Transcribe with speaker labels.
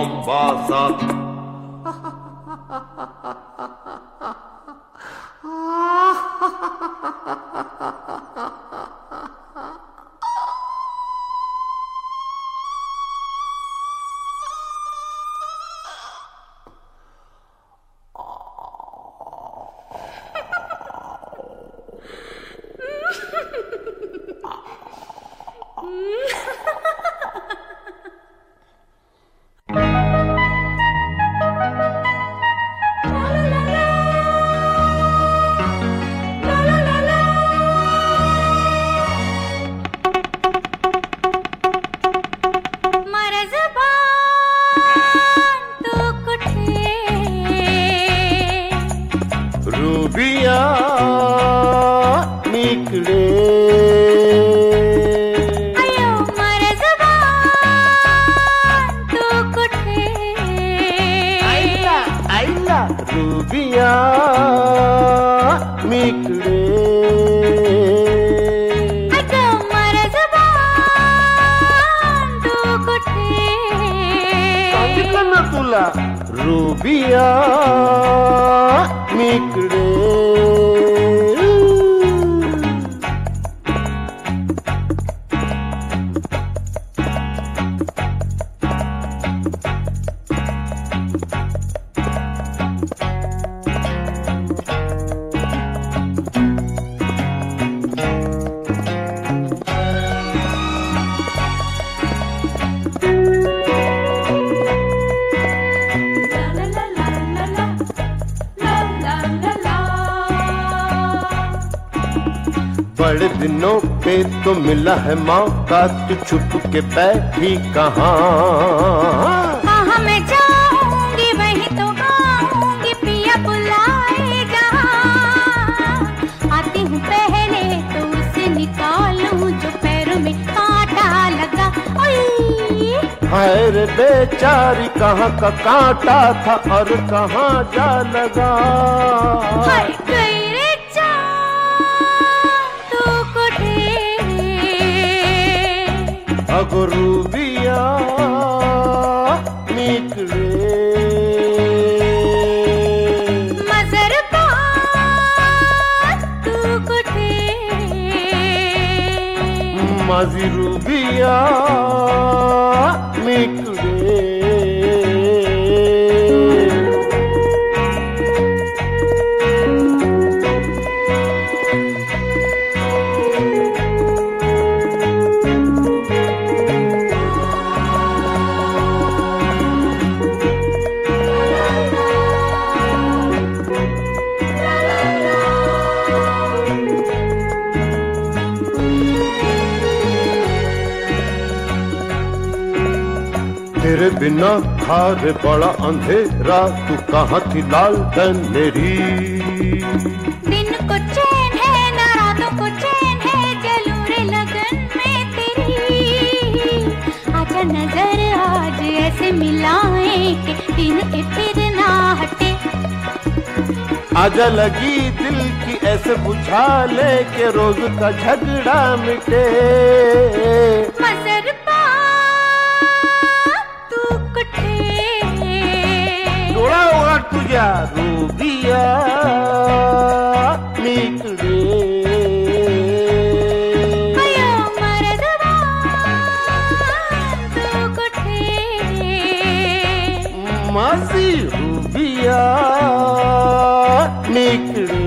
Speaker 1: Mombasa. Rubia निकले
Speaker 2: अयो मरज़बान तो कुठे
Speaker 1: आइला आइला रूबिया निकले
Speaker 2: अयो मरज़बान तो कुठे
Speaker 1: सांगितलं ना तुला रूबिया निकले बड़े दिनों पे तो मिला है मौका, तू छुप के बैठी कहाँ?
Speaker 2: कहाँ मैं जाऊंगी वहीं तो आऊंगी, पिया बुलाए जहाँ। आती हूँ पहले तो उसे निकालूं जो पैरों में कांटा लगा।
Speaker 1: हाय रे बेचारी, कहाँ का कांटा था और कहाँ जा लगा।
Speaker 2: हाय गई रे तू कुठे
Speaker 1: अगो रूबिया निकले
Speaker 2: मज़रबान तू कुठे
Speaker 1: माजी रूबिया निकले। तेरे बिना था रे बड़ा अंधेरा, तू कहाँ थी लालटेन मेरी?
Speaker 2: दिन को चैन है ना रातों को चैन है, चलूं रे लगन में तेरी। आजा नजर आज ऐसे मिलाएं कि दिन के फिर ना हटे।
Speaker 1: आजा लगी दिल की ऐसे बुझा ले के रोज का झगड़ा मिटे। डोळा ओळा तुझ्या रूबिया निकले
Speaker 2: अयो मरज़बान तू कुठे
Speaker 1: मासी रूबिया निकले।